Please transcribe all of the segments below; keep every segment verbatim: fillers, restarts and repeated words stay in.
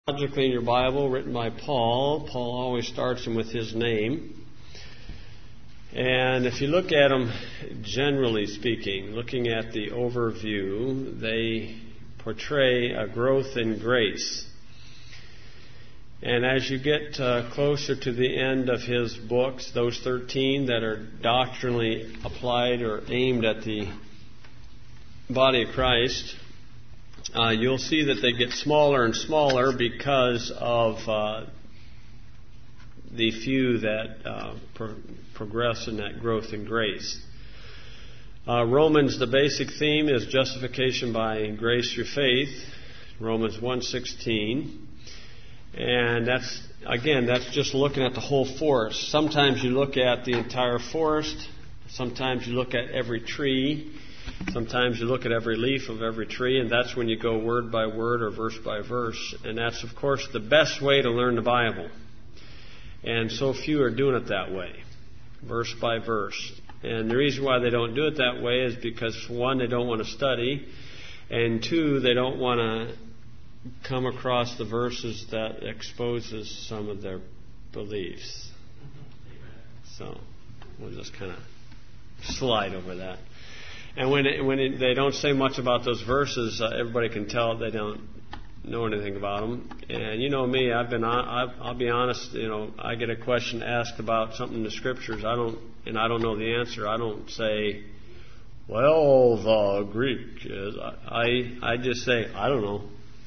Logically in your Bible, written by Paul. Paul always starts them with his name. And if you look at them, generally speaking, looking at the overview, they portray a growth in grace. And as you get uh, closer to the end of his books, those thirteen that are doctrinally applied or aimed at the body of Christ, Uh, you'll see that they get smaller and smaller because of uh, the few that uh, pro- progress in that growth in grace. Uh, Romans, the basic theme is justification by grace through faith, Romans one sixteen. And that's, again, that's just looking at the whole forest. Sometimes you look at the entire forest. Sometimes you look at every tree. Sometimes you look at every leaf of every tree, and that's when you go word by word or verse by verse. And that's, of course, the best way to learn the Bible. And so few are doing it that way, verse by verse. And the reason why they don't do it that way is because, for one, they don't want to study, and two, they don't want to come across the verses that exposes some of their beliefs. So we'll just kind of slide over that. And when it, when it, they don't say much about those verses, uh, everybody can tell they don't know anything about them. And you know me, I've been on, I'll be honest. You know, I get a question asked about something in the Scriptures, I don't, and I don't know the answer. I don't say, "Well, the Greek is." I I just say, "I don't know."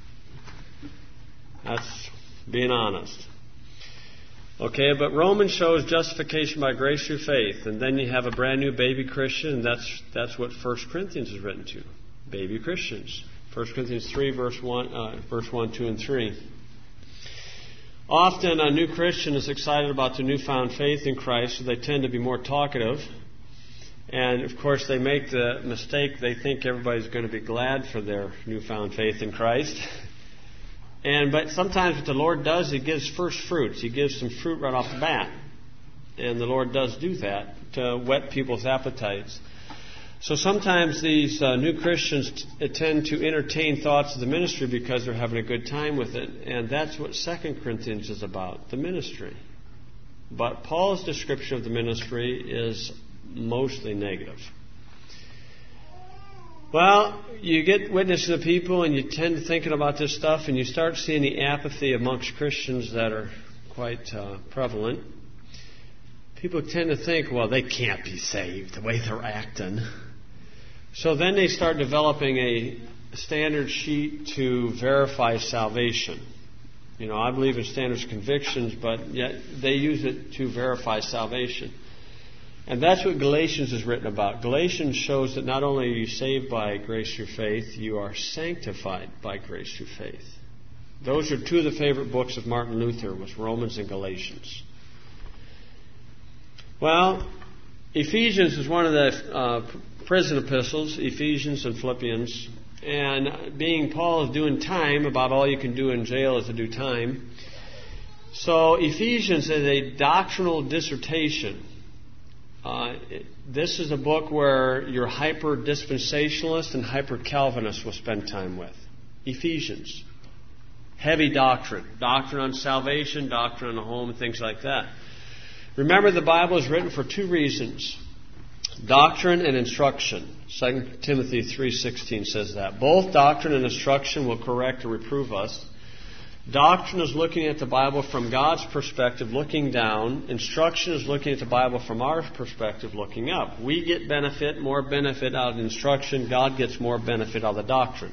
That's being honest. Okay, but Romans shows justification by grace through faith, and then you have a brand new baby Christian, and that's that's what First Corinthians is written to, baby Christians. First Corinthians three, verse one, uh, verse one, two, and three. Often a new Christian is excited about their newfound faith in Christ, so they tend to be more talkative, and of course they make the mistake, they think everybody's going to be glad for their newfound faith in Christ. And but sometimes what the Lord does, He gives first fruits. He gives some fruit right off the bat. And the Lord does do that to whet people's appetites. So sometimes these uh, new Christians t- tend to entertain thoughts of the ministry because they're having a good time with it. And that's what Second Corinthians is about, the ministry. But Paul's description of the ministry is mostly negative. Well, you get witness to the people and you tend to thinking about this stuff and you start seeing the apathy amongst Christians that are quite uh, prevalent. People tend to think, well, they can't be saved the way they're acting. So then they start developing a standard sheet to verify salvation. You know, I believe in standards of convictions, but yet they use it to verify salvation. And that's what Galatians is written about. Galatians shows that not only are you saved by grace through faith, you are sanctified by grace through faith. Those are two of the favorite books of Martin Luther, was Romans and Galatians. Well, Ephesians is one of the uh, prison epistles, Ephesians and Philippians. And being Paul is doing time, about all you can do in jail is to do time. So Ephesians is a doctrinal dissertation. Uh, this is a book where your hyper-dispensationalist and hyper-Calvinist will spend time with. Ephesians. Heavy doctrine. Doctrine on salvation, doctrine on the home, and things like that. Remember, the Bible is written for two reasons. Doctrine and instruction. Second Timothy three sixteen says that. Both doctrine and instruction will correct or reprove us. Doctrine is looking at the Bible from God's perspective, looking down. Instruction is looking at the Bible from our perspective, looking up. We get benefit, more benefit out of instruction. God gets more benefit out of the doctrine.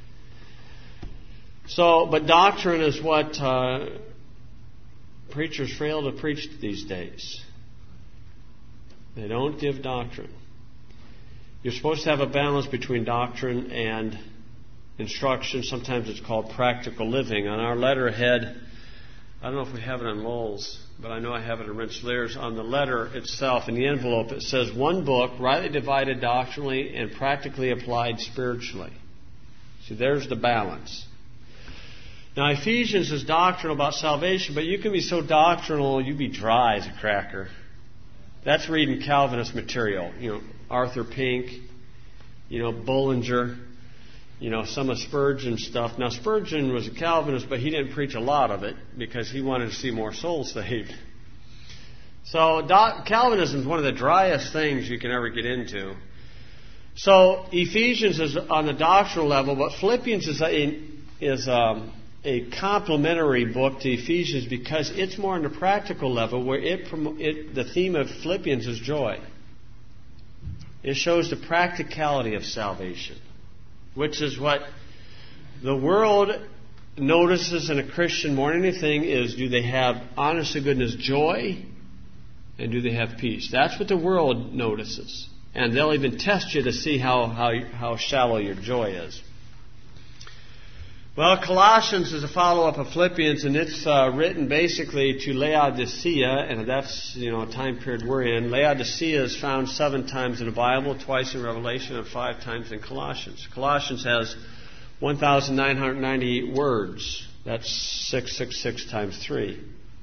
So, but doctrine is what uh, preachers fail to preach these days. They don't give doctrine. You're supposed to have a balance between doctrine and instruction. Sometimes it's called practical living. On our letterhead, I don't know if we have it on Lowell's, but I know I have it in Rensselaer's. On the letter itself, in the envelope, it says, one book, rightly divided doctrinally and practically applied spiritually. See, there's the balance. Now, Ephesians is doctrinal about salvation, but you can be so doctrinal, you be dry as a cracker. That's reading Calvinist material. You know, Arthur Pink, you know, Bullinger. you know, some of Spurgeon's stuff. Now, Spurgeon was a Calvinist, but he didn't preach a lot of it because he wanted to see more souls saved. So do- Calvinism is one of the driest things you can ever get into. So Ephesians is on the doctrinal level, but Philippians is a, is um, a complementary book to Ephesians because it's more on the practical level, where it, it the theme of Philippians is joy. It shows the practicality of salvation, which is what the world notices in a Christian more than anything is, do they have honest to goodness joy, and do they have peace? That's what the world notices. And they'll even test you to see how, how, how shallow your joy is. Well, Colossians is a follow-up of Philippians, and it's uh, written basically to Laodicea, and that's, you know, a time period we're in. Laodicea is found seven times in the Bible, twice in Revelation, and five times in Colossians. Colossians has one thousand nine hundred ninety-eight words. That's six hundred sixty-six times three.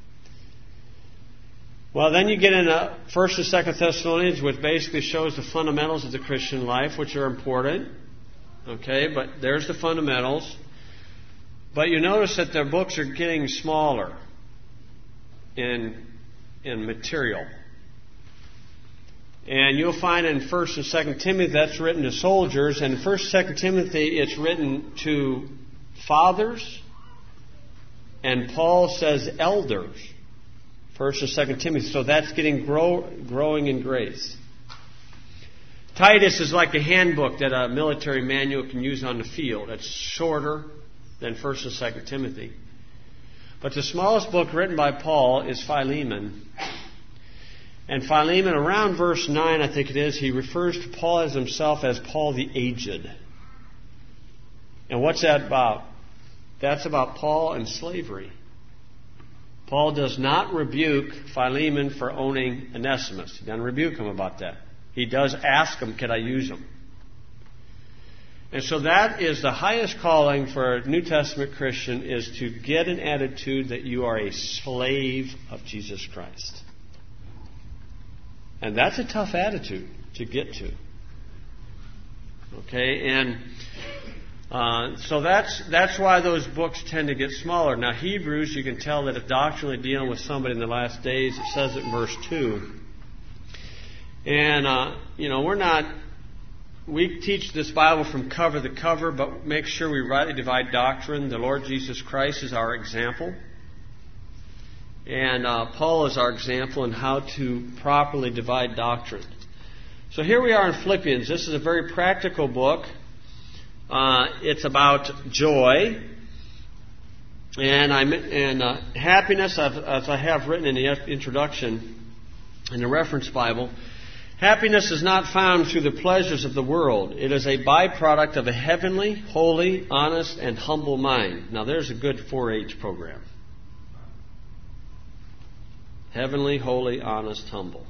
Well, then you get into First and Second Thessalonians, which basically shows the fundamentals of the Christian life, which are important. Okay, but there's the fundamentals. But you notice that their books are getting smaller in, in material. And you'll find in First and Second Timothy that's written to soldiers, and in First and Second Timothy it's written to fathers, and Paul says elders. First and Second Timothy. So that's getting grow, growing in grace. Titus is like a handbook that a military manual can use on the field. It's shorter than First and Second Timothy. But the smallest book written by Paul is Philemon. And Philemon, around verse nine, I think it is, he refers to Paul as himself as Paul the Aged. And what's that about? That's about Paul and slavery. Paul does not rebuke Philemon for owning Onesimus. He doesn't rebuke him about that. He does ask him, can I use him? And so that is the highest calling for a New Testament Christian, is to get an attitude that you are a slave of Jesus Christ. And that's a tough attitude to get to. Okay, and uh, so that's that's why those books tend to get smaller. Now, Hebrews, you can tell that it's doctrinally dealing with somebody in the last days. It says it in verse two. And, uh, you know, we're not... We teach this Bible from cover to cover, but make sure we rightly divide doctrine. The Lord Jesus Christ is our example. And uh, Paul is our example in how to properly divide doctrine. So here we are in Philippians. This is a very practical book. Uh, it's about joy. And, I'm, and uh, happiness, as I have written in the introduction, in the reference Bible, happiness is not found through the pleasures of the world. It is a byproduct of a heavenly, holy, honest, and humble mind. Now there's a good four H program. Heavenly, holy, honest, humble.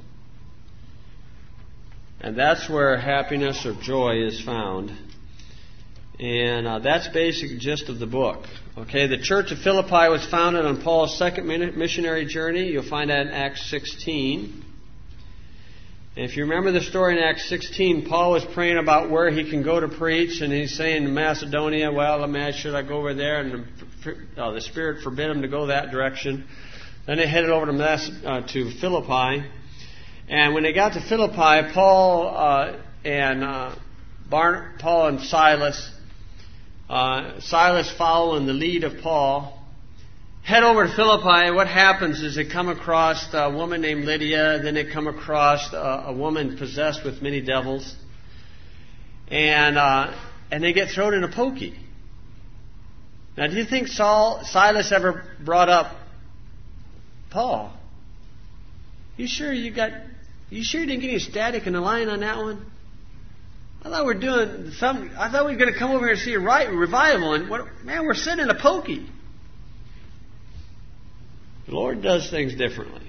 And that's where happiness or joy is found. And uh, that's basic gist of the book. Okay, the church of Philippi was founded on Paul's second missionary journey. You'll find that in Acts sixteen. And if you remember the story in Acts sixteen, Paul was praying about where he can go to preach, and he's saying in Macedonia, well, man, should I go over there? And the, uh, the Spirit forbid him to go that direction. Then they headed over to, Mace- uh, to Philippi. And when they got to Philippi, Paul uh, and uh, Bar- Paul and Silas, uh, Silas following the lead of Paul, head over to Philippi. What happens is they come across a woman named Lydia, then they come across a, a woman possessed with many devils, and uh, and they get thrown in a pokey. Now, do you think Saul, Silas ever brought up Paul? You sure you got? You sure you didn't get any static in the line on that one? I thought we were doing some. I thought we were going to come over here and see a right revival, and what, man, we're sitting in a pokey. The Lord does things differently.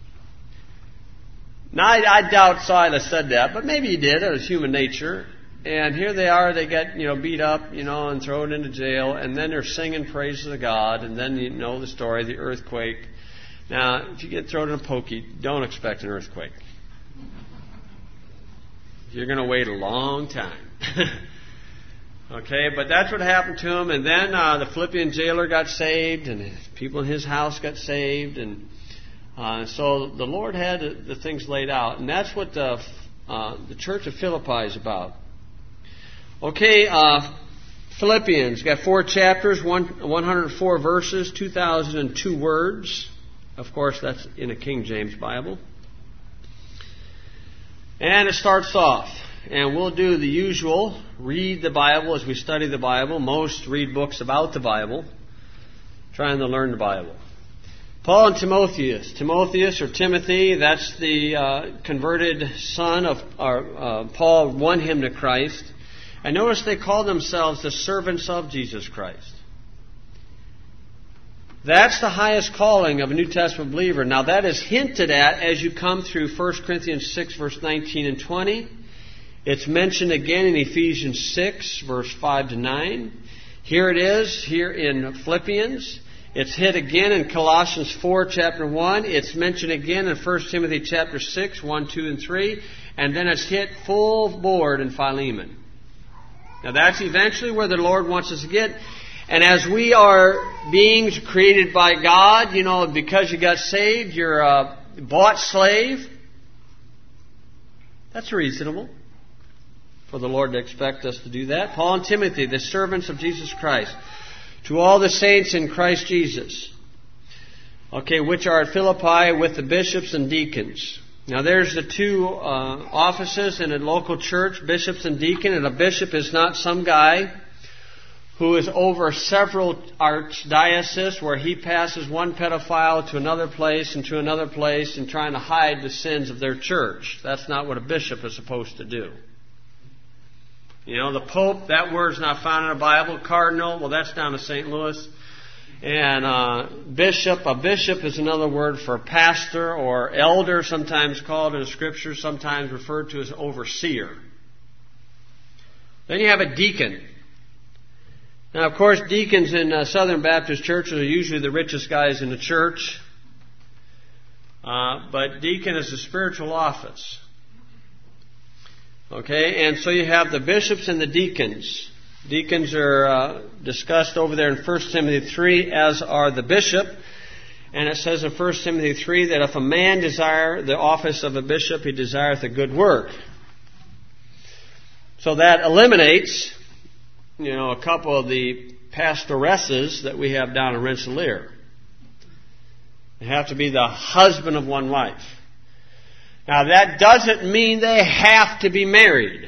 Now, I, I doubt Silas said that, but maybe he did. It was human nature. And here they are. They get, you know, beat up, you know, and thrown into jail. And then they're singing praises to God. And then you know the story, the earthquake. Now, if you get thrown in a pokey, don't expect an earthquake. You're going to wait a long time. Okay, but that's what happened to him. And then uh, the Philippian jailer got saved, and people in his house got saved. And uh, so the Lord had the things laid out. And that's what the, uh, the church of Philippi is about. Okay, uh, Philippians, got four chapters, one, one hundred four verses, two thousand two words. Of course, that's in a King James Bible. And it starts off, and we'll do the usual, read the Bible as we study the Bible. Most read books about the Bible, trying to learn the Bible. Paul and Timotheus. Timotheus, or Timothy, that's the uh, converted son of our, uh, Paul won him to Christ. And notice they call themselves the servants of Jesus Christ. That's the highest calling of a New Testament believer. Now that is hinted at as you come through First Corinthians six, verse nineteen and twenty. It's mentioned again in Ephesians six, verse five to nine. Here it is, here in Philippians. It's hit again in Colossians four, chapter one. It's mentioned again in First Timothy chapter six, one, two, and three. And then it's hit full board in Philemon. Now that's eventually where the Lord wants us to get. And as we are beings created by God, you know, because you got saved, you're a bought slave. That's reasonable for the Lord to expect us to do that. Paul and Timothy, the servants of Jesus Christ, to all the saints in Christ Jesus, okay, which are at Philippi with the bishops and deacons. Now there's the two uh, offices in a local church, bishops and deacon, and a bishop is not some guy who is over several archdioceses where he passes one pedophile to another place and to another place and trying to hide the sins of their church. That's not what a bishop is supposed to do. You know, the Pope, that word's not found in the Bible. Cardinal, well, that's down in Saint Louis. And uh, bishop, a bishop is another word for pastor or elder, sometimes called in the Scripture, sometimes referred to as overseer. Then you have a deacon. Now, of course, deacons in uh, Southern Baptist churches are usually the richest guys in the church. Uh, but deacon is a spiritual office. Okay, and so you have the bishops and the deacons. Deacons are uh, discussed over there in First Timothy three, as are the bishop. And it says in First Timothy three that if a man desire the office of a bishop, he desireth a good work. So that eliminates, you know, a couple of the pastoresses that we have down in Rensselaer. They have to be the husband of one wife. Now that doesn't mean they have to be married.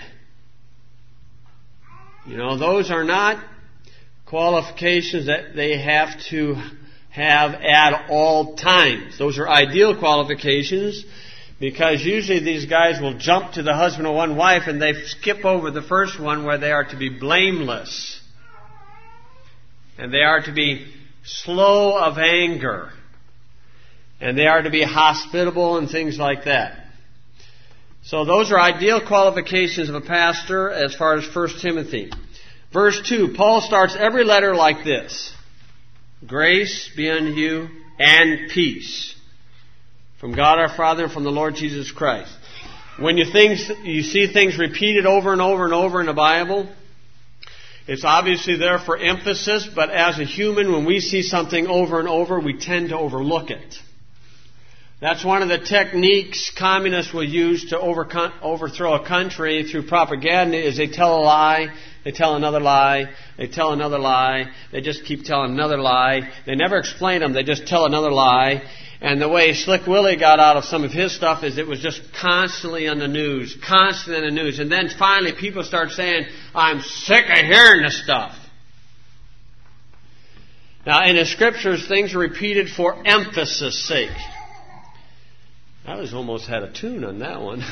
You know, those are not qualifications that they have to have at all times. Those are ideal qualifications because usually these guys will jump to the husband of one wife and they skip over the first one where they are to be blameless. And they are to be slow of anger. And they are to be hospitable and things like that. So those are ideal qualifications of a pastor as far as First Timothy. Verse two, Paul starts every letter like this. Grace be unto you and peace from God our Father and from the Lord Jesus Christ. When you, things, you see things repeated over and over and over in the Bible, it's obviously there for emphasis, but as a human, when we see something over and over, we tend to overlook it. That's one of the techniques communists will use to overcome, overthrow a country through propaganda is they tell a lie, they tell another lie, they tell another lie, they just keep telling another lie. They never explain them, they just tell another lie. And the way Slick Willie got out of some of his stuff is it was just constantly on the news, constantly on the news. And then finally people start saying, I'm sick of hearing this stuff. Now in the Scriptures, things are repeated for emphasis' sake. I was almost had a tune on that one.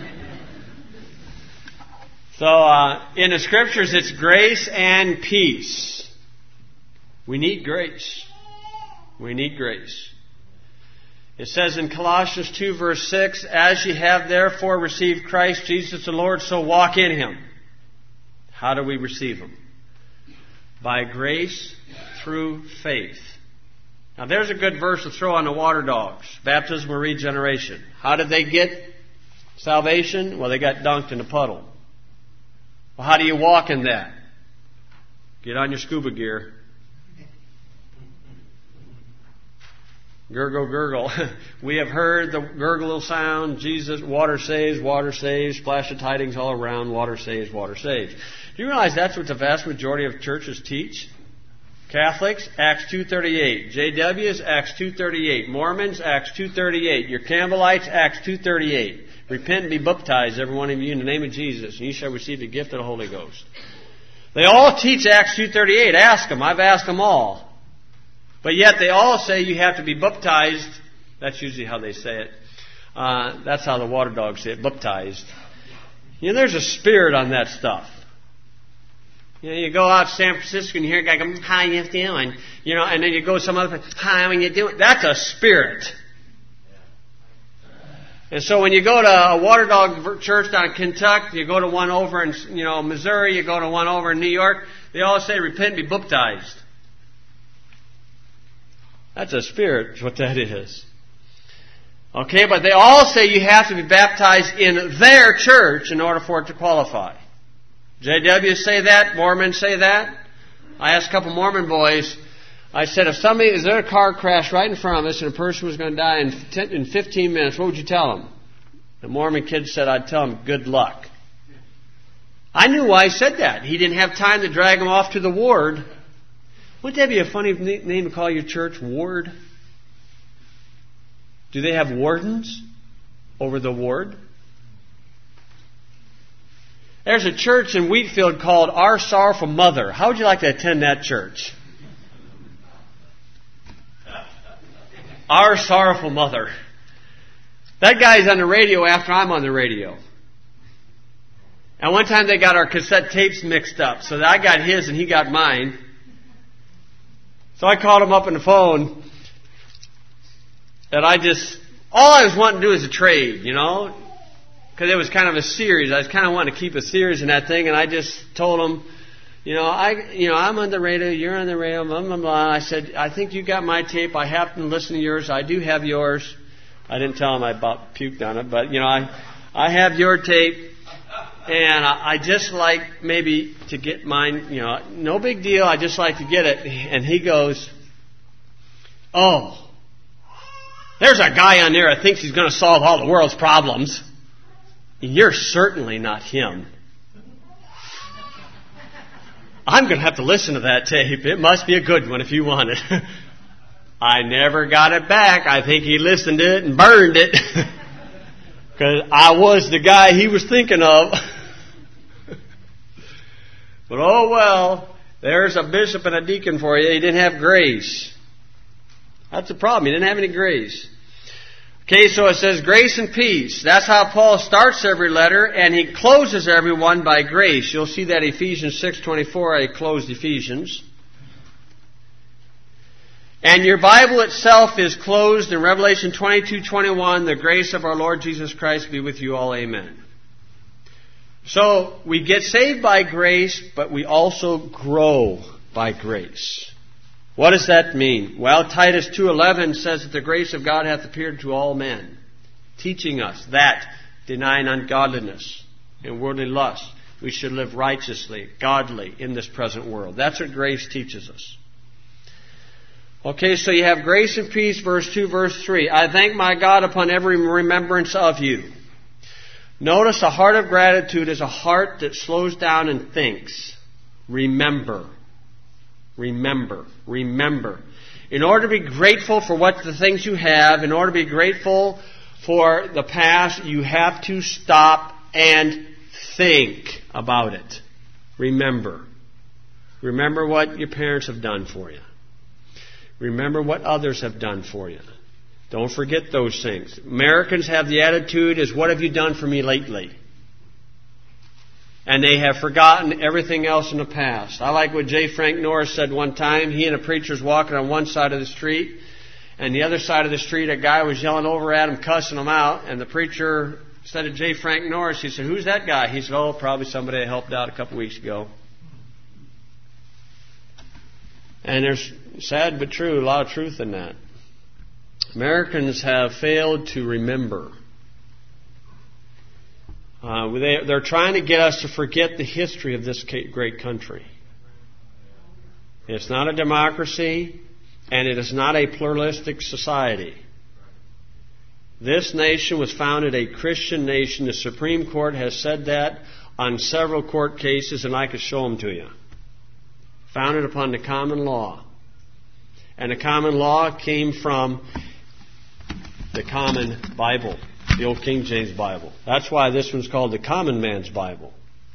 so, uh, in the Scriptures, it's grace and peace. We need grace. We need grace. It says in Colossians two, verse six, as ye have therefore received Christ Jesus the Lord, so walk in Him. How do we receive Him? By grace through faith. Now there's a good verse to throw on the water dogs. Baptism or regeneration. How did they get salvation? Well, they got dunked in a puddle. Well, how do you walk in that? Get on your scuba gear. Gurgle, gurgle. We have heard the gurgle sound. Jesus, water saves, water saves. Splash of tidings all around. Water saves, water saves. Do you realize that's what the vast majority of churches teach? Catholics, Acts two thirty-eight. J Ws, Acts two thirty-eight. Mormons, Acts two thirty-eight. Your Campbellites, Acts two thirty-eight. Repent and be baptized, every one of you, in the name of Jesus, and you shall receive the gift of the Holy Ghost. They all teach Acts two thirty-eight. Ask them. I've asked them all. But yet they all say you have to be baptized. That's usually how they say it. Uh, that's how the water dogs say it, baptized. You know, there's a spirit on that stuff. You know, you go out to San Francisco and you hear a guy go, how you doing? You know, and then you go some other place, how you doing? That's a spirit. And so when you go to a water dog church down in Kentucky, you go to one over in, you know, Missouri, you go to one over in New York, they all say repent and be baptized. That's a spirit, is what that is. Okay, but they all say you have to be baptized in their church in order for it to qualify. J Ws say that, Mormons say that. I asked a couple Mormon boys, I said, if somebody, is there a car crash right in front of us and a person was going to die in, ten, in fifteen minutes, what would you tell them? The Mormon kid said, I'd tell him, good luck. I knew why he said that. He didn't have time to drag him off to the ward. Wouldn't that be a funny name to call your church, ward? Do they have wardens over the ward? There's a church in Wheatfield called Our Sorrowful Mother. How would you like to attend that church? Our Sorrowful Mother. That guy's on the radio after I'm on the radio. And one time they got our cassette tapes mixed up. So I got his and he got mine. So I called him up on the phone. And I just, all I was wanting to do is a trade, you know. Because it was kind of a series. I was kind of wanting to keep a series in that thing. And I just told him, you know, I, you know, I'm on the radio, you're on the radio, blah, blah, blah. I said, I think you got my tape. I happen to listen to yours. I do have yours. I didn't tell him I about puked on it, but, you know, I, I have your tape. And I, I just like maybe to get mine, you know, no big deal. I just like to get it. And he goes, oh, there's a guy on there that thinks he's going to solve all the world's problems. You're certainly not him. I'm going to have to listen to that tape. It must be a good one if you want it. I never got it back. I think he listened to it and burned it. Because I was the guy he was thinking of. But oh well, there's a bishop and a deacon for you. He didn't have grace. That's the problem. He didn't have any grace. Okay, so it says grace and peace. That's how Paul starts every letter, and he closes every one by grace. You'll see that Ephesians six twenty-four, I closed Ephesians. And your Bible itself is closed in Revelation twenty-two twenty-one, the grace of our Lord Jesus Christ be with you all, amen. So, we get saved by grace, but we also grow by grace. What does that mean? Well, Titus two eleven says that the grace of God hath appeared to all men, teaching us that, denying ungodliness and worldly lust, we should live righteously, godly in this present world. That's what grace teaches us. Okay, so you have grace and peace, verse two, verse three. I thank my God upon every remembrance of you. Notice a heart of gratitude is a heart that slows down and thinks. Remember. Remember. Remember. In order to be grateful for what the things you have, in order to be grateful for the past, you have to stop and think about it. Remember. Remember what your parents have done for you. Remember what others have done for you. Don't forget those things. Americans have the attitude is, what have you done for me lately? And they have forgotten everything else in the past. I like what J. Frank Norris said one time. He and a preacher was walking on one side of the street, and the other side of the street, a guy was yelling over at him, cussing him out, and the preacher said to J. Frank Norris, he said, who's that guy? He said, oh, probably somebody I helped out a couple weeks ago. And there's, sad but true, a lot of truth in that. Americans have failed to remember. Uh, they, they're trying to get us to forget the history of this great country. It's not a democracy, and it is not a pluralistic society. This nation was founded a Christian nation. The Supreme Court has said that on several court cases, and I could show them to you. Founded upon the common law. And the common law came from the common Bible, the old King James Bible. That's why this one's called the Common Man's Bible.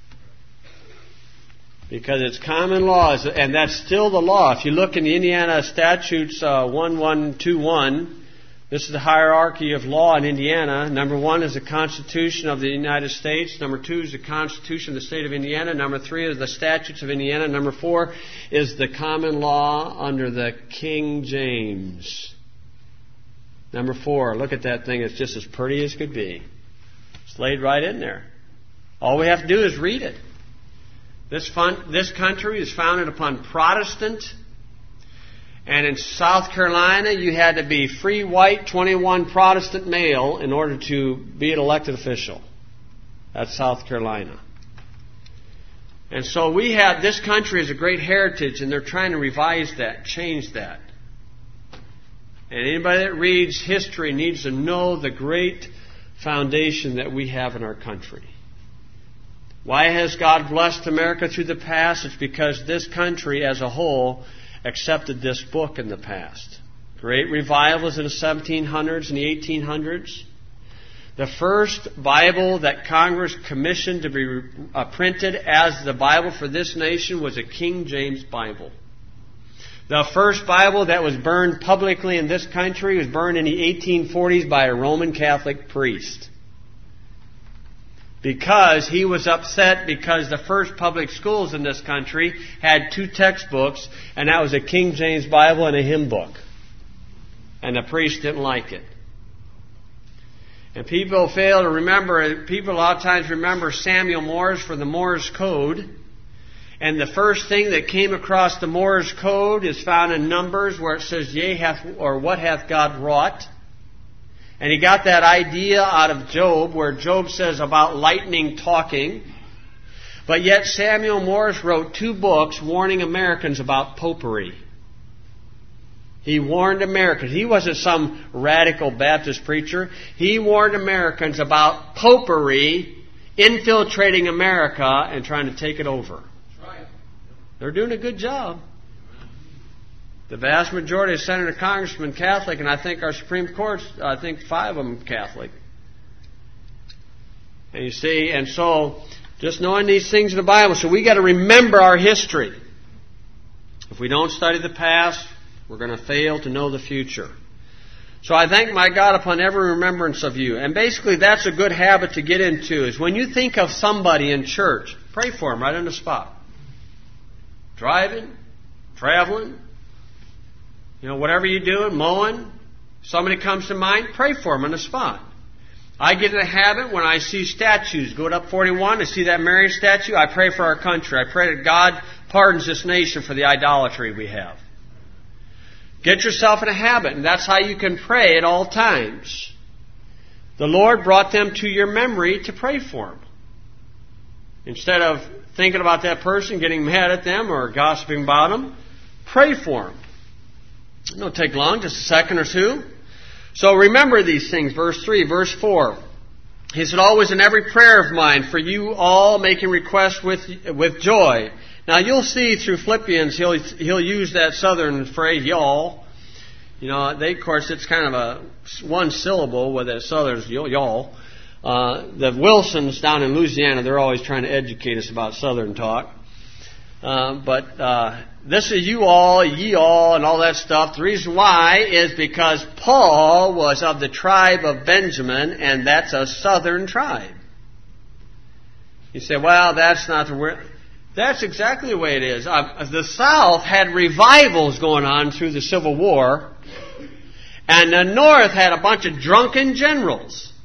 Because it's common law, and that's still the law. If you look in the Indiana Statutes uh, one one two one, this is the hierarchy of law in Indiana. Number one is the Constitution of the United States. Number two is the Constitution of the State of Indiana. Number three is the Statutes of Indiana. Number four is the common law under the King James. Number four, look at that thing. It's just as pretty as could be. It's laid right in there. All we have to do is read it. This, fun, this country is founded upon Protestant. And in South Carolina, you had to be free white, twenty-one Protestant male in order to be an elected official. That's South Carolina. And so we have, this country is a great heritage, and they're trying to revise that, change that. And anybody that reads history needs to know the great foundation that we have in our country. Why has God blessed America through the past? It's because this country as a whole accepted this book in the past. Great revivals in the seventeen hundreds and the eighteen hundreds. The first Bible that Congress commissioned to be uh, printed as the Bible for this nation was a King James Bible. The first Bible that was burned publicly in this country was burned in the eighteen forties by a Roman Catholic priest. Because he was upset because the first public schools in this country had two textbooks, and that was a King James Bible and a hymn book. And the priest didn't like it. And people fail to remember, people a lot of times remember Samuel Morse for the Morse code. And the first thing that came across the Morse code is found in Numbers, where it says, "Yea, hath, or what hath God wrought?" And he got that idea out of Job, where Job says about lightning talking. But yet Samuel Morse wrote two books warning Americans about popery. He warned Americans. He wasn't some radical Baptist preacher. He warned Americans about popery infiltrating America and trying to take it over. They're doing a good job. The vast majority of Senator Congressmen Catholic, and I think our Supreme Court's, I think five of them Catholic. And you see, and so just knowing these things in the Bible, so we got to remember our history. If we don't study the past, we're going to fail to know the future. So I thank my God upon every remembrance of you. And basically that's a good habit to get into, is when you think of somebody in church, pray for them right on the spot. Driving, traveling, you know, whatever you're doing, mowing, somebody comes to mind, pray for them on the spot. I get in a habit when I see statues, go up forty-one, I see that Mary statue, I pray for our country. I pray that God pardons this nation for the idolatry we have. Get yourself in a habit, and that's how you can pray at all times. The Lord brought them to your memory to pray for them. Instead of thinking about that person, getting mad at them, or gossiping about them, pray for them. It don't take long, just a second or two. So remember these things. Verse three, verse four. He said, "Always in every prayer of mine for you all making request with with joy." Now you'll see through Philippians, he'll he'll use that southern phrase, y'all. You know, they, of course, it's kind of a one syllable with that southern y'all. Uh, the Wilsons down in Louisiana, they're always trying to educate us about southern talk. Uh, but uh, this is you all, ye all, and all that stuff. The reason why is because Paul was of the tribe of Benjamin, and that's a southern tribe. You say, well, that's not the word. That's exactly the way it is. Uh, the South had revivals going on through the Civil War, and the North had a bunch of drunken generals.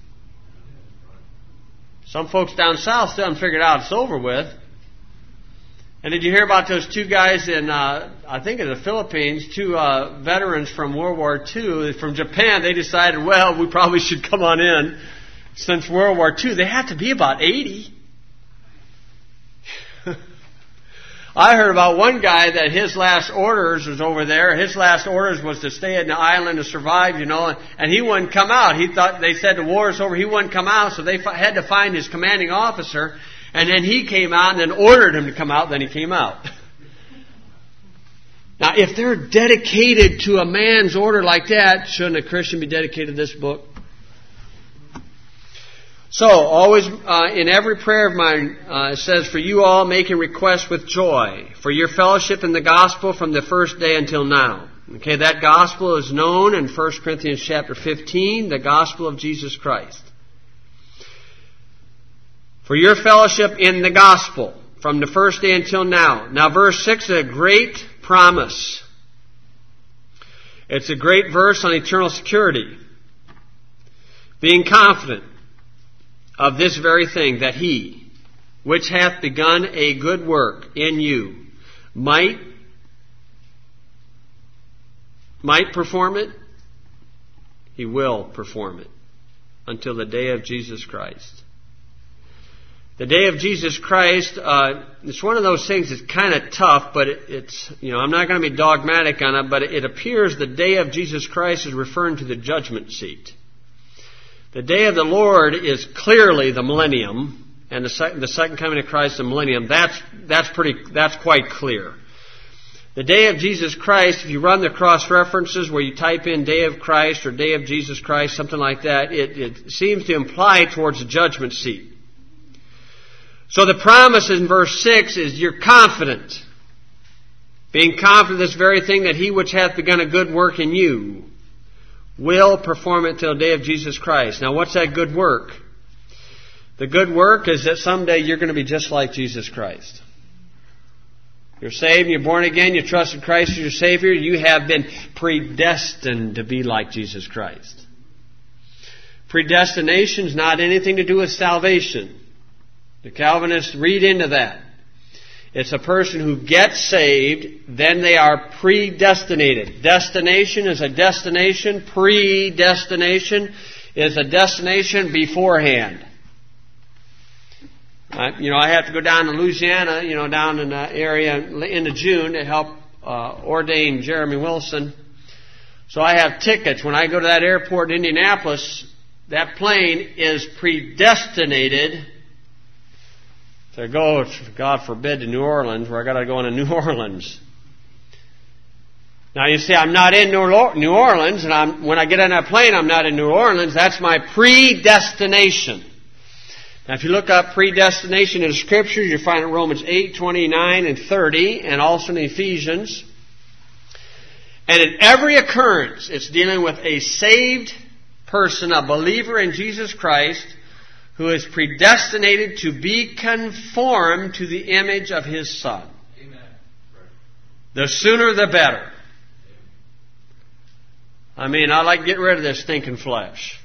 Some folks down South still haven't figured out it's over with. And did you hear about those two guys in, uh, I think in the Philippines, two uh, veterans from World War Two, from Japan? They decided, well, we probably should come on in since World War Two. They have to be about eighty. I heard about one guy that his last orders was over there. His last orders was to stay in the island to survive, you know, and he wouldn't come out. He thought, they said the war is over, he wouldn't come out, so they had to find his commanding officer, and then he came out and then ordered him to come out, then he came out. Now, if they're dedicated to a man's order like that, shouldn't a Christian be dedicated to this book? So, always, uh, in every prayer of mine, uh, it says, for you all making requests with joy, for your fellowship in the gospel from the first day until now. Okay, that gospel is known in First Corinthians chapter fifteen, the gospel of Jesus Christ. For your fellowship in the gospel from the first day until now. Now, verse six is a great promise. It's a great verse on eternal security. Being confident of this very thing, that he, which hath begun a good work in you, might, might perform it, he will perform it until the day of Jesus Christ. The day of Jesus Christ, uh, it's one of those things that's kind of tough, but it, it's, you know, I'm not going to be dogmatic on it, but it appears the day of Jesus Christ is referring to the judgment seat. The day of the Lord is clearly the millennium, and the, sec- the second coming of Christ, the millennium. That's that's pretty. That's quite clear. The day of Jesus Christ, if you run the cross references where you type in day of Christ or day of Jesus Christ, something like that, it, it seems to imply towards the judgment seat. So the promise in verse six is you're confident. Being confident of this very thing, that he which hath begun a good work in you will perform it till the day of Jesus Christ. Now, what's that good work? The good work is that someday you're going to be just like Jesus Christ. You're saved, you're born again, you trust in Christ as your Savior. You have been predestined to be like Jesus Christ. Predestination is not anything to do with salvation. The Calvinists read into that. It's a person who gets saved, then they are predestinated. Destination is a destination. Predestination is a destination beforehand. Uh, you know, I have to go down to Louisiana, you know, down in the area into June to help uh, ordain Jeremy Wilson. So I have tickets. When I go to that airport in Indianapolis, that plane is predestinated to go, God forbid, to New Orleans, where I got to go into New Orleans. Now you see, I'm not in New Orleans, and I'm, when I get on that plane, I'm not in New Orleans. That's my predestination. Now if you look up predestination in the Scriptures, you find it in Romans eight, twenty-nine, and thirty, and also in Ephesians. And in every occurrence, it's dealing with a saved person, a believer in Jesus Christ, who is predestinated to be conformed to the image of His Son. Amen. The sooner the better. I mean, I like to get rid of this stinking flesh.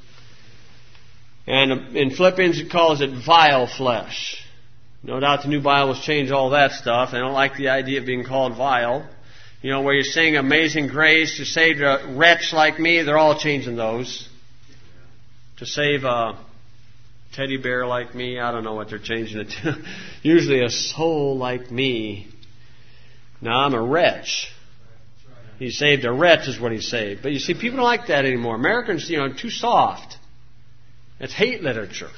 And in Philippians it calls it vile flesh. No doubt the New Bible's changed all that stuff. I don't like the idea of being called vile. You know, where you're saying Amazing Grace to save a wretch like me, they're all changing those. To save a teddy bear like me, I don't know what they're changing it to. Usually a soul like me. Now I'm a wretch. He saved a wretch is what he saved. But you see, people don't like that anymore. Americans, you know, too soft. It's hate literature.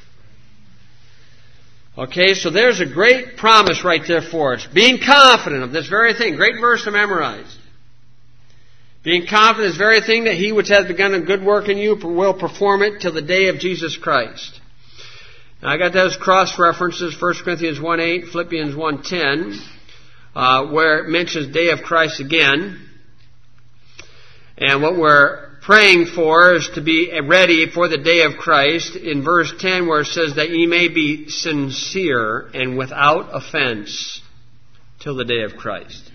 Okay, so there's a great promise right there for us. Being confident of this very thing. Great verse to memorize. Being confident of this very thing, that he which hath begun a good work in you will perform it till the day of Jesus Christ. Now, I got those cross references, First Corinthians one eight, Philippians one ten, uh, where it mentions day of Christ again. And what we're praying for is to be ready for the day of Christ. In verse ten, where it says that ye may be sincere and without offense till the day of Christ.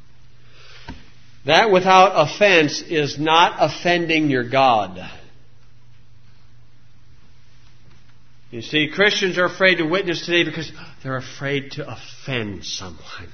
That without offense is not offending your God. You see, Christians are afraid to witness today because they're afraid to offend someone.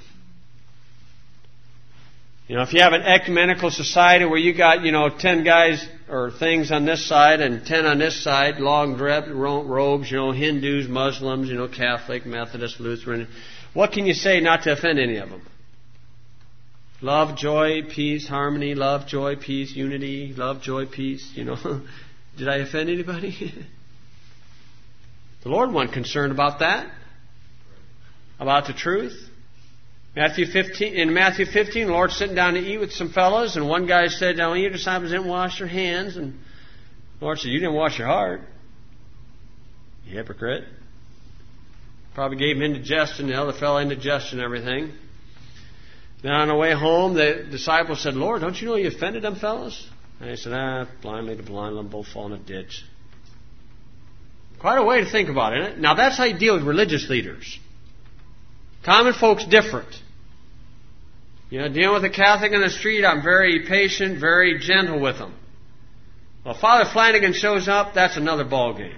You know, if you have an ecumenical society where you got, you know, ten guys or things on this side and ten on this side, long robes, you know, Hindus, Muslims, you know, Catholic, Methodist, Lutheran, What can you say not to offend any of them? Love, joy, peace, harmony, love, joy, peace, unity, love, joy, peace, you know. Did I offend anybody? The Lord wasn't concerned about that. About the truth. Matthew fifteen, in Matthew fifteen, the Lord's sitting down to eat with some fellows, and one guy said, now your disciples didn't wash their hands. And the Lord said, you didn't wash your heart. You hypocrite. Probably gave him indigestion, the other fellow indigestion and everything. Then on the way home, the disciples said, Lord, don't you know you offended them fellows? And he said, ah, blind lead the blind, let them both fall in a ditch. Quite a way to think about it, isn't it? Now that's how you deal with religious leaders. Common folks different. You know, dealing with a Catholic in the street, I'm very patient, very gentle with them. Well, Father Flanagan shows up, that's another ball game.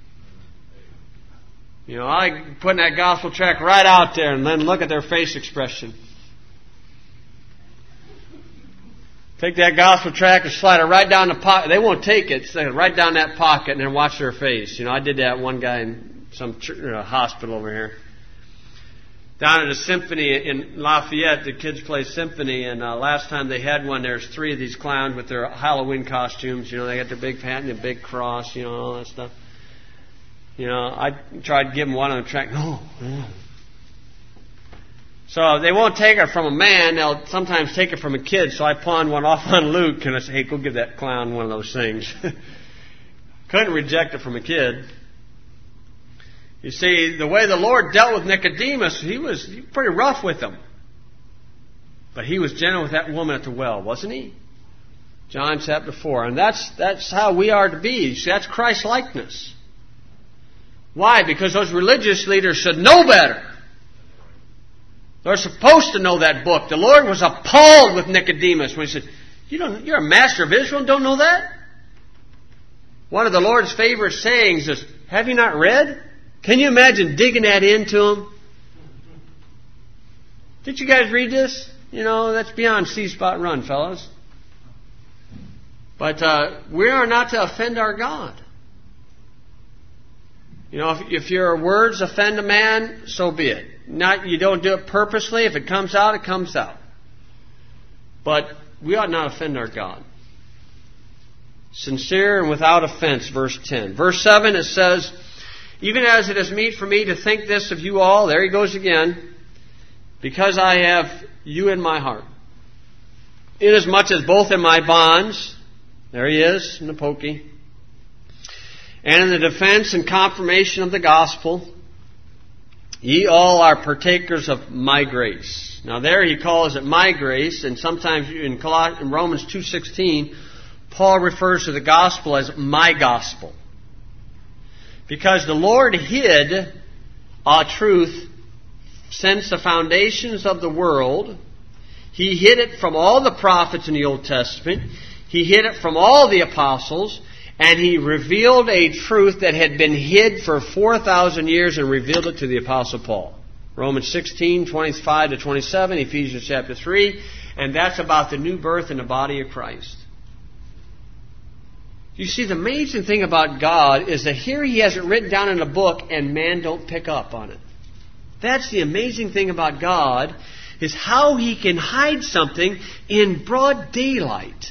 You know, I put that gospel tract right out there and then look at their face expression. Take that gospel tract and slide it right down the pocket. They won't take it. Slide it right down that pocket and then watch their face. You know, I did that one guy in some church, uh, hospital over here. Down at a symphony in Lafayette, the kids play symphony, and uh, last time they had one, there's three of these clowns with their Halloween costumes. You know, they got their big hat and their big cross, you know, all that stuff. You know, I tried to give them one on the track. No, no. So they won't take it from a man. They'll sometimes take it from a kid. So I pawned one off on Luke, and I said, hey, go give that clown one of those things. Couldn't reject it from a kid. You see, the way the Lord dealt with Nicodemus, he was pretty rough with him. But he was gentle with that woman at the well, wasn't he? John chapter four. And that's that's how we are to be. See, that's Christ-likeness. Why? Because those religious leaders should know better. They're supposed to know that book. The Lord was appalled with Nicodemus when he said, you don't, you're a master of Israel and don't know that? One of the Lord's favorite sayings is, have you not read? Can you imagine digging that into him? Did you guys read this? You know, that's beyond see-spot run, fellas. But uh, we are not to offend our God. You know, if, if your words offend a man, so be it. Not, you don't do it purposely. If it comes out, it comes out. But we ought not offend our God. Sincere and without offense, verse ten. Verse seven, it says, even as it is meet for me to think this of you all, there he goes again, because I have you in my heart. Inasmuch as both in my bonds, there he is, in the pokey, and in the defense and confirmation of the gospel, ye all are partakers of my grace. Now there he calls it my grace, and sometimes in Romans two sixteen, Paul refers to the gospel as my gospel. Because the Lord hid a truth since the foundations of the world. He hid it from all the prophets in the Old Testament. He hid it from all the apostles. And He revealed a truth that had been hid for four thousand years and revealed it to the Apostle Paul. Romans sixteen, twenty-five to twenty-seven, Ephesians chapter three. And that's about the new birth in the body of Christ. You see, the amazing thing about God is that here He has it written down in a book and man don't pick up on it. That's the amazing thing about God, is how He can hide something in broad daylight,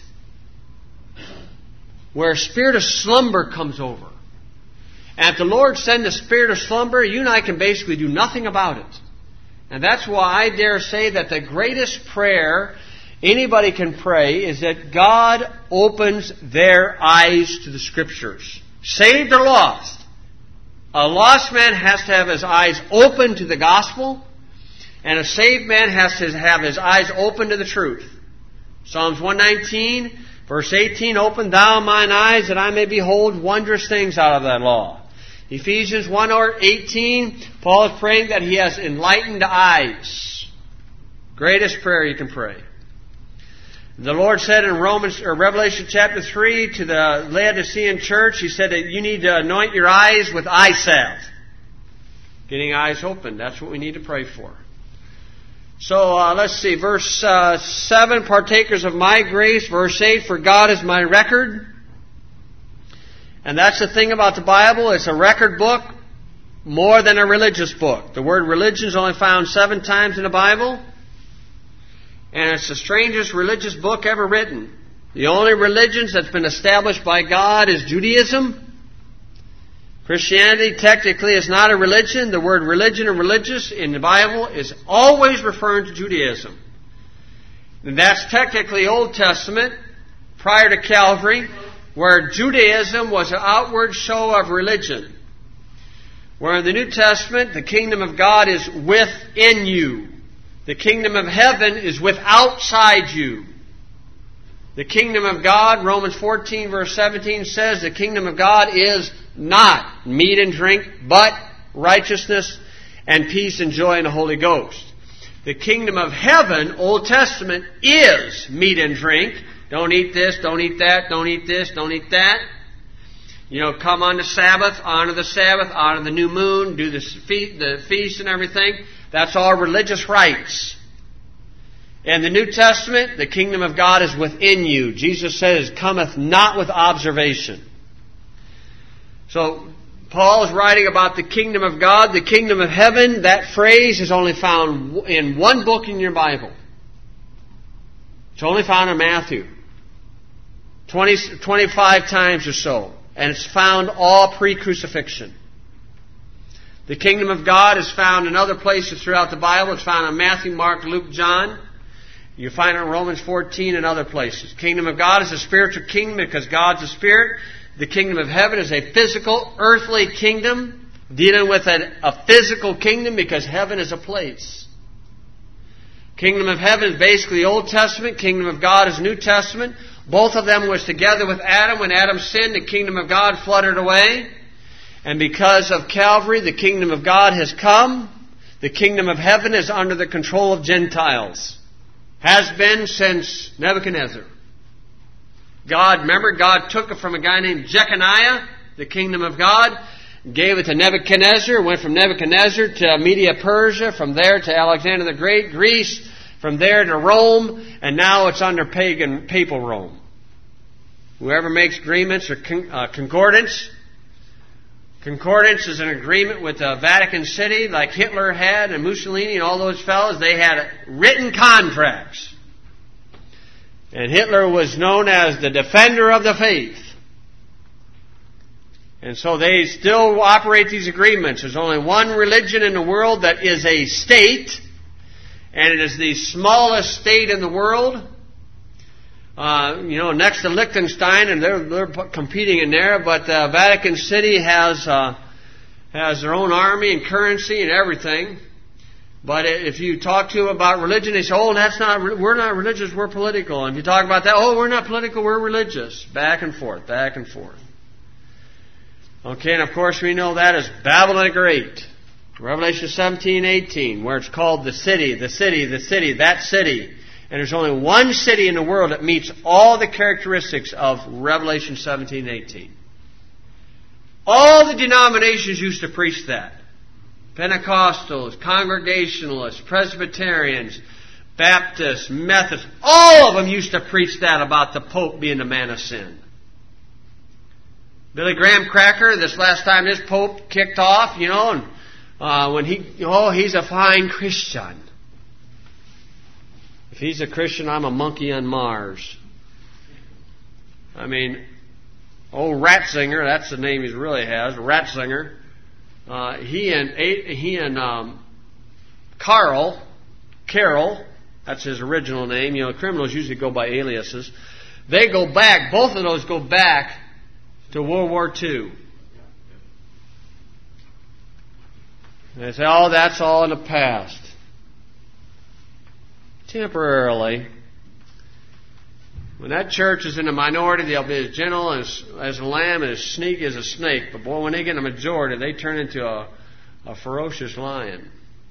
where a spirit of slumber comes over. And if the Lord send a spirit of slumber, you and I can basically do nothing about it. And that's why I dare say that the greatest prayer anybody can pray is that God opens their eyes to the Scriptures. Saved or lost. A lost man has to have his eyes open to the gospel, and a saved man has to have his eyes open to the truth. Psalms one nineteen, verse eighteen, open thou mine eyes that I may behold wondrous things out of thy law. Ephesians one eighteen, Paul is praying that he has enlightened eyes. Greatest prayer you can pray. The Lord said in Romans or Revelation chapter three to the Laodicean church, He said that you need to anoint your eyes with eye salve. Getting eyes open, that's what we need to pray for. So uh, let's see, verse uh, seven, partakers of my grace. Verse eight, for God is my record. And that's the thing about the Bible, it's a record book. more than a religious book. The word religion is only found seven times in the Bible, and it's the strangest religious book ever written. The only religion that's been established by God is Judaism. Christianity technically is not a religion. The word religion and religious in the Bible is always referring to Judaism. And that's technically Old Testament, prior to Calvary, where Judaism was an outward show of religion. Where in the New Testament, the kingdom of God is within you. The kingdom of heaven is with outside you. The kingdom of God, Romans fourteen verse seventeen says, the kingdom of God is not meat and drink, but righteousness and peace and joy in the Holy Ghost. The kingdom of heaven, Old Testament, is meat and drink. Don't eat this, don't eat that, don't eat this, don't eat that. You know, come on the Sabbath, honor the Sabbath, honor the new moon, do the feast, the feast and everything. That's all religious rites. In the New Testament, the kingdom of God is within you. Jesus says, cometh not with observation. So, Paul is writing about the kingdom of God, the kingdom of heaven. That phrase is only found in one book in your Bible. It's only found in Matthew. twenty, twenty-five times or so. And it's found all pre-crucifixion. The kingdom of God is found in other places throughout the Bible. It's found in Matthew, Mark, Luke, John. You find it in Romans fourteen and other places. Kingdom of God is a spiritual kingdom because God's a spirit. The kingdom of heaven is a physical, earthly kingdom dealing with a, a physical kingdom because heaven is a place. Kingdom of heaven is basically the Old Testament. Kingdom of God is New Testament. Both of them was together with Adam. When Adam sinned, the kingdom of God fluttered away. And because of Calvary, the kingdom of God has come. The kingdom of heaven is under the control of Gentiles. Has been since Nebuchadnezzar. God, remember, God took it from a guy named Jeconiah, the kingdom of God, gave it to Nebuchadnezzar, went from Nebuchadnezzar to Media Persia, from there to Alexander the Great, Greece, from there to Rome, and now it's under pagan, papal Rome. Whoever makes agreements or con, uh, concordance, concordance is an agreement with the Vatican City, like Hitler had and Mussolini and all those fellows. They had written contracts. And Hitler was known as the defender of the faith. And so they still operate these agreements. There's only one religion in the world that is a state, and it is the smallest state in the world. Uh, you know, next to Liechtenstein, and they're, they're competing in there, but uh, Vatican City has uh, has their own army and currency and everything. But if you talk to them about religion, they say, oh, that's not, we're not religious, we're political. And if you talk about that, oh, we're not political, we're religious. Back and forth, back and forth. Okay, and of course we know that as Babylon the Great. Revelation seventeen, eighteen, where it's called the city, the city, the city, that city. And there's only one city in the world that meets all the characteristics of Revelation seventeen, eighteen. All the denominations used to preach that. Pentecostals, Congregationalists, Presbyterians, Baptists, Methodists, all of them used to preach that about the Pope being the man of sin. Billy Graham Cracker, this last time this Pope kicked off, you know, and uh, when he, oh, he's a fine Christian. If he's a Christian, I'm a monkey on Mars. I mean, old Ratzinger, that's the name he really has, Ratzinger. Uh, he and he and um, Carl, Carol, that's his original name. You know, criminals usually go by aliases. They go back. Both of those go back to World War Two. And they say, "Oh, that's all in the past." Temporarily. When that church is in a minority, they'll be as gentle as, as a lamb and as sneaky as a snake. But boy, when they get in a majority, they turn into a, a ferocious lion.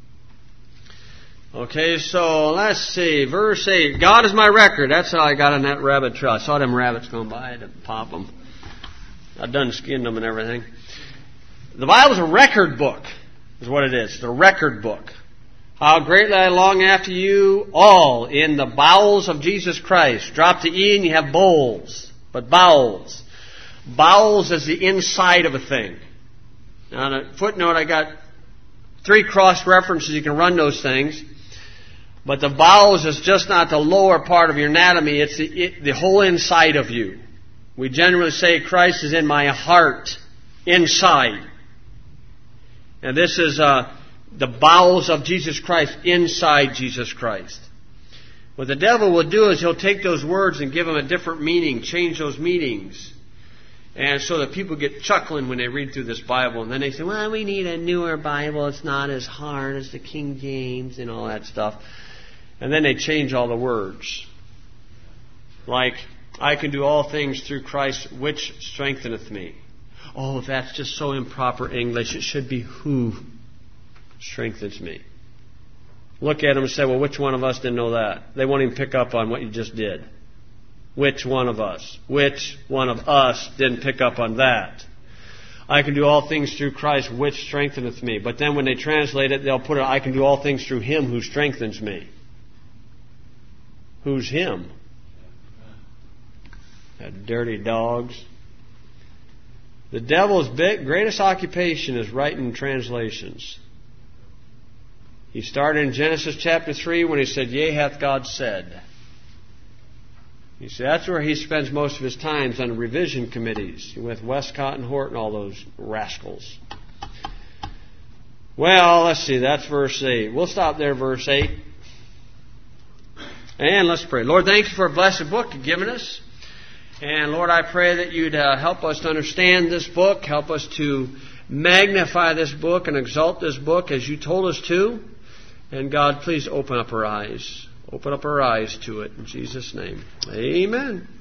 Okay, so let's see. Verse eight. God is my record. That's how I got on that rabbit trail. I saw them rabbits going by. I had to pop them. I done skinned them and everything. The Bible's a record book, is what it is. It's a record book. How greatly I long after you all in the bowels of Jesus Christ. Drop the E and you have bowls. But bowels. Bowels is the inside of a thing. On a footnote, I got three cross references. You can run those things. But the bowels is just not the lower part of your anatomy. It's the, it, the whole inside of you. We generally say Christ is in my heart, inside. And this is uh, the bowels of Jesus Christ, inside Jesus Christ. What the devil will do is he'll take those words and give them a different meaning, change those meanings. And so that people get chuckling when they read through this Bible. And then they say, well, we need a newer Bible. It's not as hard as the King James and all that stuff. And then they change all the words. Like, I can do all things through Christ which strengtheneth me. Oh, that's just so improper English. It should be who strengthens me. Look at them and say, well, which one of us didn't know that? They won't even pick up on what you just did. Which one of us? Which one of us didn't pick up on that? I can do all things through Christ which strengtheneth me. But then when they translate it, they'll put it, I can do all things through Him who strengthens me. Who's Him? That dirty dogs. The devil's big, greatest occupation is writing translations. He started in Genesis chapter three when he said, yea, hath God said. You see, that's where he spends most of his time, on revision committees with Westcott and Horton, all those rascals. Well, let's see, that's verse eight. We'll stop there, verse eight. And let's pray. Lord, thank you for a blessed book you've given us. And Lord, I pray that you'd uh, help us to understand this book, help us to magnify this book and exalt this book as you told us to. And God, please open up our eyes. Open up our eyes to it in Jesus' name. Amen.